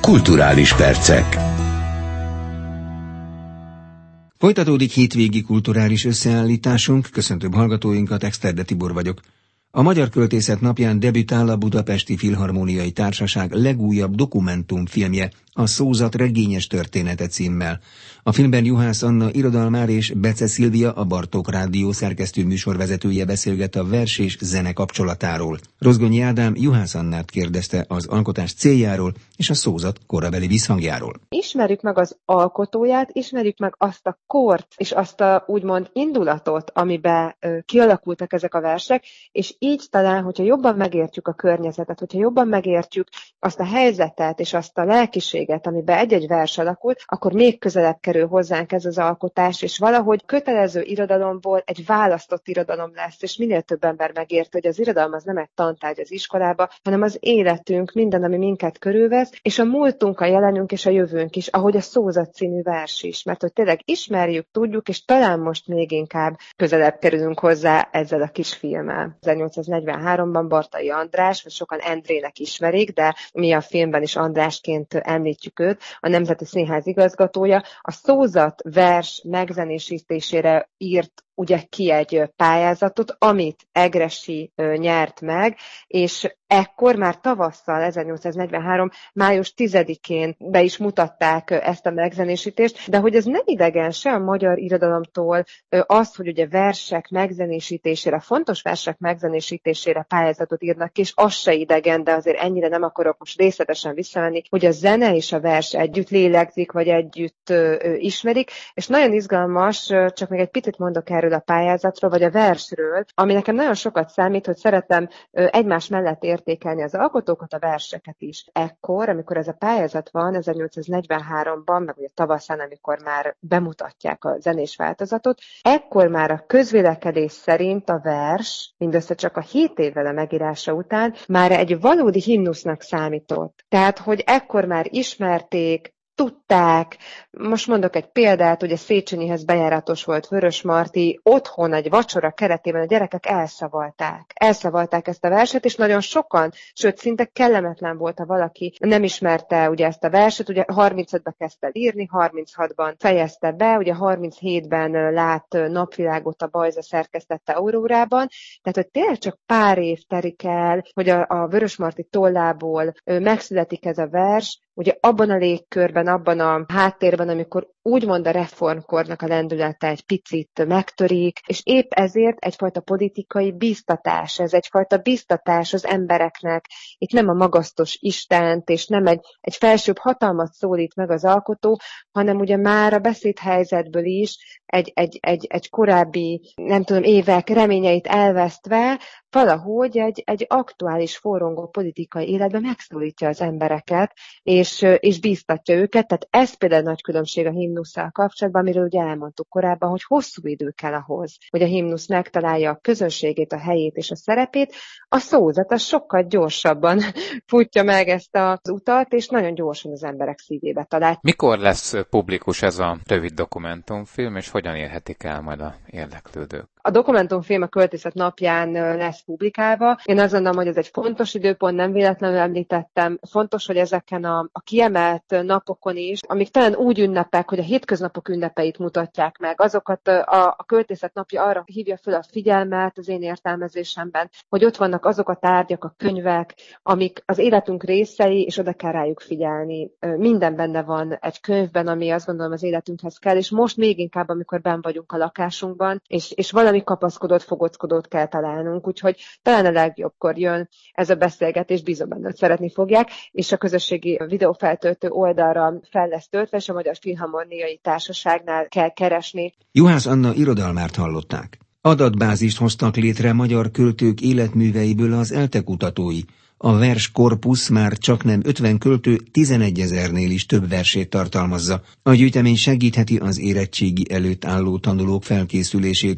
Kulturális percek. Folytatódik hétvégi kulturális összeállításunk, köszöntöm hallgatóinkat, Exterde Tibor vagyok. A Magyar Költészet napján debütál a Budapesti Filharmóniai Társaság legújabb dokumentumfilmje, a Szózat regényes története címmel. A filmben Juhász Anna irodalmár és Bece Szilvia, a Bartók Rádió szerkesztő műsorvezetője beszélget a vers és zene kapcsolatáról. Rozgonyi Ádám Juhász Annát kérdezte az alkotás céljáról és a szózat korabeli visszhangjáról. Ismerjük meg az alkotóját, ismerjük meg azt a kort és azt a úgymond indulatot, amiben kialakultak ezek a versek, és így talán, hogyha jobban megértjük a környezetet, hogyha jobban megértjük azt a helyzetet és azt a lelkiséget, amiben egy-egy vers alakult, akkor még közelebb kerül hozzánk ez az alkotás, és valahogy kötelező irodalomból egy választott irodalom lesz, és minél több ember megérti, hogy az irodalom az nem egy tantárgy az iskolába, hanem az életünk, minden, ami minket körülvesz, és a múltunk, a jelenünk és a jövőnk is, ahogy a Szózat című vers is, mert hogy tényleg ismerjük, tudjuk, és talán most még inkább közelebb kerülünk hozzá ezzel a kis filmmel. 1843-ban Bartai András, vagy sokan Endrének ismerik, de mi a filmben is Andrásként említjük őt, a Nemzeti Színház igazgatója, a Szózat vers megzenésítésére írt ugye ki egy pályázatot, amit Egressy nyert meg, és ekkor már tavasszal, 1843. május 10-én be is mutatták ezt a megzenésítést, de hogy ez nem idegen se a magyar irodalomtól az, hogy ugye versek megzenésítésére, fontos versek megzenésítésére pályázatot írnak ki, és az se idegen, de azért ennyire nem akarok most részletesen visszamenni, hogy a zene és a vers együtt lélegzik, vagy együtt ismerik, és nagyon izgalmas, csak még egy picit mondok erről a pályázatról, vagy a versről, ami nekem nagyon sokat számít, hogy szeretem egymás mellett értékelni az alkotókat, a verseket is. Ekkor, amikor ez a pályázat van, 1843-ban, meg ugye tavaszán, amikor már bemutatják a zenés változatot, ekkor már a közvélekedés szerint a vers, mindössze csak a 7 évvel a megírása után, már egy valódi himnusznak számított. Tehát, hogy ekkor már ismerték, tudták, most mondok egy példát, ugye Széchenyihez bejáratos volt Vörösmarty, otthon egy vacsora keretében a gyerekek elszavalták ezt a verset, és nagyon sokan, sőt szinte kellemetlen volt, ha valaki nem ismerte ugye ezt a verset, ugye 35-ben kezdte írni, 36-ban fejezte be, ugye 37-ben lát napvilágot a Bajza szerkesztette Aurórában, tehát hogy tényleg csak pár év terik el, hogy a Vörösmarty tollából megszületik ez a vers, ugye abban a légkörben, abban a háttérben, amikor úgymond a reformkornak a lendülete egy picit megtörik, és épp ezért egyfajta politikai bíztatás, ez egyfajta bíztatás az embereknek. Itt nem a magasztos Istent, és nem egy felsőbb hatalmat szólít meg az alkotó, hanem ugye már a beszédhelyzetből is egy korábbi, nem tudom, évek reményeit elvesztve, valahogy egy aktuális forrongó politikai életben megszólítja az embereket, és bíztatja őket. Tehát ez például nagy különbség a himnusszal kapcsolatban, amiről ugye elmondtuk korábban, hogy hosszú idő kell ahhoz, hogy a himnusz megtalálja a közönségét, a helyét és a szerepét. A szózat az sokkal gyorsabban futja meg ezt az utat, és nagyon gyorsan az emberek szívébe talál. Mikor lesz publikus ez a rövid dokumentumfilm, és hogyan érhetik el majd a érdeklődők? A dokumentumfilm a Költészet napján lesz publikálva. Én azt gondolom, hogy ez egy fontos időpont, nem véletlenül említettem. Fontos, hogy ezeken a kiemelt napokon is, amik talán úgy ünnepek, hogy a hétköznapok ünnepeit mutatják meg, azokat a Költészet napja arra hívja fel a figyelmet az én értelmezésemben, hogy ott vannak azok a tárgyak, a könyvek, amik az életünk részei, és oda kell rájuk figyelni. Minden benne van egy könyvben, ami azt gondolom az életünkhez kell, és most még inkább, amikor benn vagyunk a lakásunkban, és valami kapaszkodót, fogockodót kell találnunk, úgyhogy talán a legjobbkor jön ez a beszélgetés, bízom benne, hogy szeretni fogják, és a közösségi videófeltöltő oldalra fel lesz töltve, és a Magyar Filharmóniai Társaságnál kell keresni. Juhász Anna irodalmárt hallották. Adatbázist hoztak létre magyar költők életműveiből az ELTE kutatói. A verskorpusz már csaknem 50 költő 11 000-nél is több versét tartalmazza. A gyűjtemény segítheti az érettségi előtt álló tanulók felkészülését is,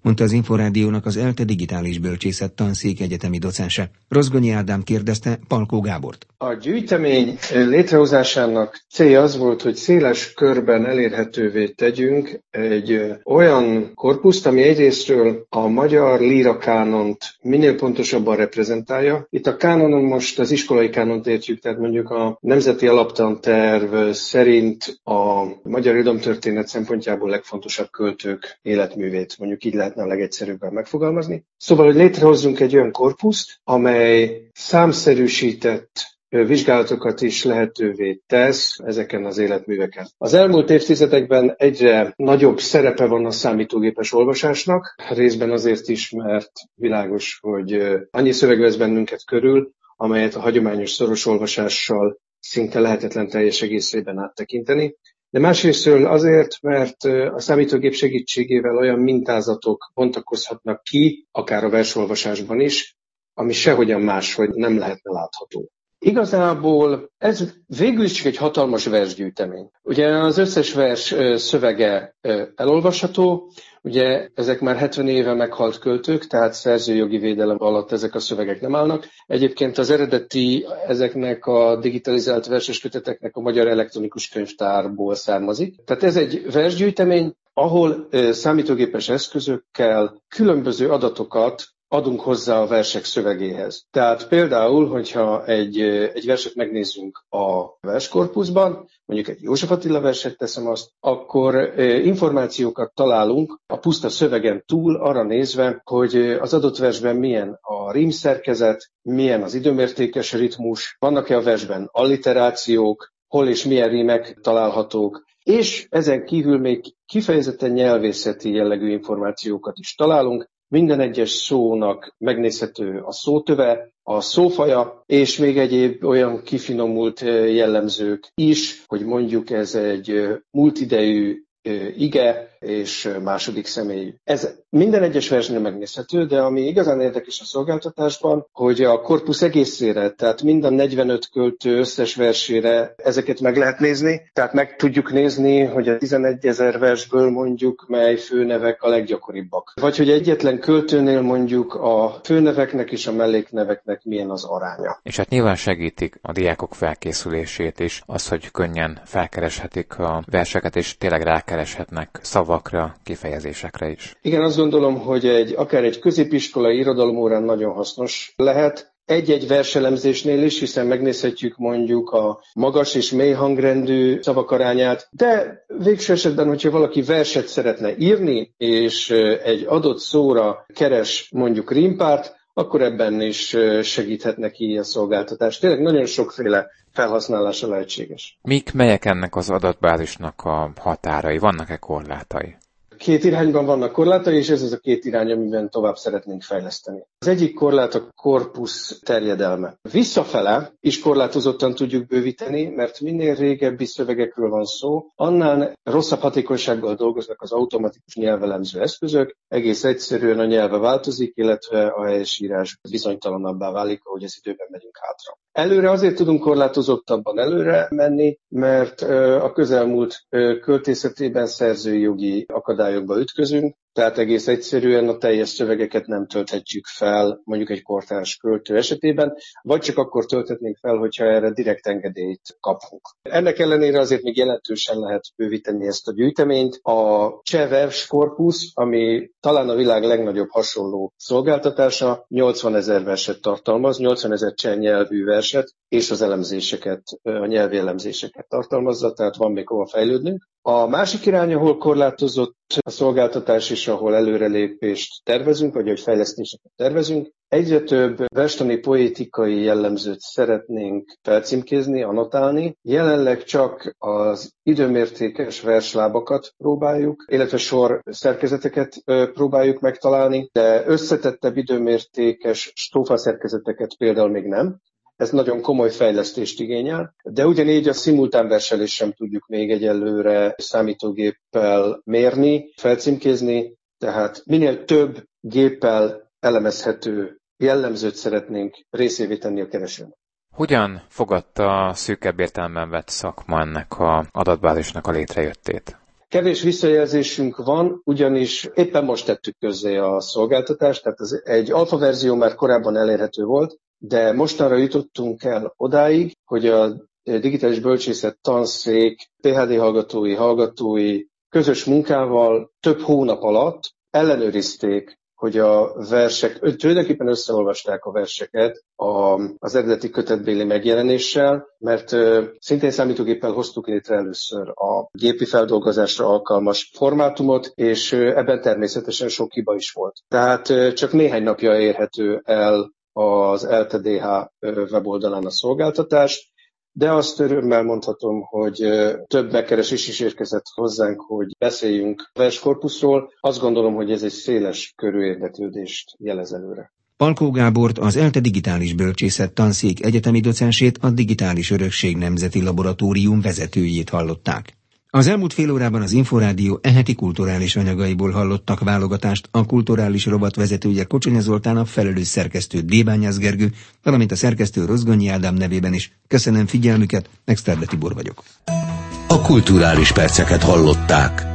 mondta az Inforádiónak az ELTE digitális bölcsészet tanszék egyetemi docense. Rozgonyi Ádám kérdezte Palkó Gábort. A gyűjtemény létrehozásának célja az volt, hogy széles körben elérhetővé tegyünk egy olyan korpuszt, ami egyrésztről a magyar lírakánont minél pontosabban reprezentálja. Itt a kánonon most az iskolai kánont értjük, tehát mondjuk a Nemzeti Alaptanterv szerint a magyar irodalomtörténet szempontjából legfontosabb költők életművét, mondjuk így lehetne a legegyszerűbben megfogalmazni. Szóval, hogy létrehozzunk egy olyan korpuszt, amely számszerűsített vizsgálatokat is lehetővé tesz ezeken az életműveken. Az elmúlt évtizedekben egyre nagyobb szerepe van a számítógépes olvasásnak, részben azért is, mert világos, hogy annyi szöveg vesz bennünket körül, amelyet a hagyományos szoros olvasással szinte lehetetlen teljes egészében áttekinteni. De másrésztről azért, mert a számítógép segítségével olyan mintázatok bontakozhatnak ki, akár a versolvasásban is, ami sehogyan máshogy nem lehetne látható. Igazából ez végül is csak egy hatalmas versgyűjtemény. Ugye az összes vers szövege elolvasható, ugye ezek már 70 éve meghalt költők, tehát szerzőjogi védelem alatt ezek a szövegek nem állnak. Egyébként az eredeti ezeknek a digitalizált verses köteteknek a Magyar Elektronikus Könyvtárból származik. Tehát ez egy versgyűjtemény, ahol számítógépes eszközökkel különböző adatokat adunk hozzá a versek szövegéhez. Tehát például, hogyha egy verset megnézzünk a verskorpuszban, mondjuk egy József Attila verset teszem azt, akkor információkat találunk a puszta szövegen túl arra nézve, hogy az adott versben milyen a rímszerkezet, milyen az időmértékes ritmus, vannak-e a versben alliterációk, hol és milyen rímek találhatók, és ezen kívül még kifejezetten nyelvészeti jellegű információkat is találunk. Minden egyes szónak megnézhető a szótöve, a szófaja, és még egyéb olyan kifinomult jellemzők is, hogy mondjuk ez egy múltidejű ige és második személy. Ez minden egyes versnél megnézhető, de ami igazán érdekes a szolgáltatásban, hogy a korpusz egészére, tehát mind a 45 költő összes versére ezeket meg lehet nézni, tehát meg tudjuk nézni, hogy a 11 000 versből mondjuk mely főnevek a leggyakoribbak. Vagy hogy egyetlen költőnél mondjuk a főneveknek és a mellékneveknek milyen az aránya. És hát nyilván segítik a diákok felkészülését is, az, hogy könnyen felkereshetik a verseket, és tényleg rákereshetnek szavakra, kifejezésekre is. Igen, azt gondolom, hogy akár egy középiskolai irodalomórán nagyon hasznos lehet. Egy-egy verselemzésnél is, hiszen megnézhetjük mondjuk a magas és mély hangrendű szavak arányát, de végső esetben, hogyha valaki verset szeretne írni, és egy adott szóra keres mondjuk rímpárt, akkor ebben is segíthet neki a szolgáltatás. Tényleg nagyon sokféle felhasználása lehetséges. Melyek ennek az adatbázisnak a határai? Vannak-e korlátai? Két irányban vannak korlátai, és ez az a két irány, amiben tovább szeretnénk fejleszteni. Az egyik korlát a korpusz terjedelme. Visszafele is korlátozottan tudjuk bővíteni, mert minél régebbi szövegekről van szó, annál rosszabb hatékonysággal dolgoznak az automatikus nyelvelemző eszközök. Egész egyszerűen a nyelve változik, illetve a helyesírás bizonytalanabbá válik, ahogy az időben megyünk hátra. Előre azért tudunk korlátozottabban előre menni, mert a közelmúlt költészetében szerzői jogi akadályokba ütközünk, tehát egész egyszerűen a teljes szövegeket nem tölthetjük fel mondjuk egy kortárs költő esetében, vagy csak akkor tölthetnénk fel, hogyha erre direkt engedélyt kapunk. Ennek ellenére azért még jelentősen lehet bővíteni ezt a gyűjteményt. A cseh verskorpusz, ami talán a világ legnagyobb hasonló szolgáltatása, 80 000 verset tartalmaz, 80 000 cseh nyelvű verset, és az elemzéseket, a nyelvi elemzéseket tartalmazza, tehát van még hova fejlődnünk. A másik irány, ahol korlátozott a szolgáltatás és ahol előrelépést tervezünk, vagy hogy fejlesztéseket tervezünk, egyre több verstani poétikai jellemzőt szeretnénk felcímkézni, annotálni. Jelenleg csak az időmértékes verslábakat próbáljuk, illetve sor szerkezeteket próbáljuk megtalálni, de összetettebb időmértékes strófa szerkezeteket például még nem. Ez nagyon komoly fejlesztést igényel, de ugyanígy a szimultán verselést sem tudjuk még egyelőre számítógéppel mérni, felcímkézni, tehát minél több géppel elemezhető jellemzőt szeretnénk részévé tenni a keresőnek. Hogyan fogadta a szűkebb értelemben vett szakma ennek az adatbázisnak a létrejöttét? Kevés visszajelzésünk van, ugyanis éppen most tettük közzé a szolgáltatást, tehát egy alfa verzió már korábban elérhető volt, de mostanra jutottunk el odáig, hogy a digitális bölcsészet tanszék PhD hallgatói közös munkával több hónap alatt ellenőrizték, hogy a versek, tulajdonképpen összeolvasták a verseket az eredeti kötetbéli megjelenéssel, mert szintén számítógéppel hoztuk létre először a gépi feldolgozásra alkalmas formátumot, és ebben természetesen sok hiba is volt. Tehát csak néhány napja érhető el az LTDH weboldalán a szolgáltatás, de azt örömmel mondhatom, hogy több megkeresés is érkezett hozzánk, hogy beszéljünk a verskorpuszról. Azt gondolom, hogy ez egy széles körű érdeklődést jelez előre. Palkó Gábort, az ELTE digitális bölcsészet tanszék egyetemi docensét, a Digitális Örökség Nemzeti Laboratórium vezetőjét hallották. Az elmúlt fél órában az Inforádió heti kulturális anyagaiból hallottak válogatást, a kulturális rovat vezetője Kocsonya Zoltán, a felelős szerkesztő Débányász Gergő, valamint a szerkesztő Rozgonyi Ádám nevében is. Köszönöm figyelmüket, Exterde Tibor vagyok. A kulturális perceket hallották.